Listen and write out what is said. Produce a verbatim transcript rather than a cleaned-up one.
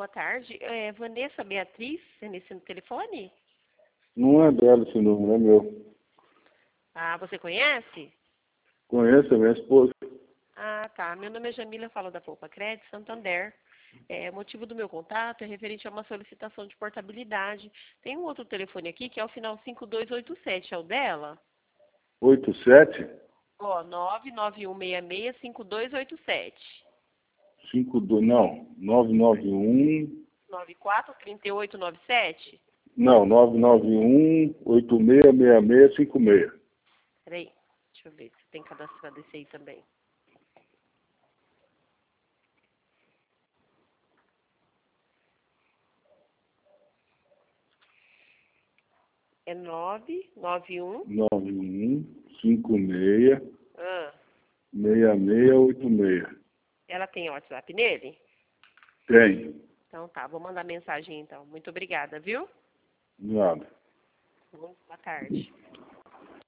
boa tarde. É Vanessa Beatriz, é nesse telefone? Não é dela esse número, é meu. Ah, você conhece? Conheço a minha esposa. Ah, tá. Meu nome é Jamila, falo da Poupa Crédito Santander. É, o motivo do meu contato é referente a uma solicitação de portabilidade. Tem um outro telefone aqui que é o final cinco dois oito sete, é o dela? oito sete? Ó, nove nove um seis seis cinco dois oito sete. cinco dois, não. nove nove um. nove quatro três oito nove sete? Não, nove nove um oito seis seis seis cinco seis. Peraí, deixa eu ver se tem cadastrado esse aí também. É nove nove um nove um cinco seis Ah, seis seis oito seis. ela tem WhatsApp nele? Tem. Então tá, vou mandar mensagem então. Muito obrigada, viu? Nada. Boa tarde.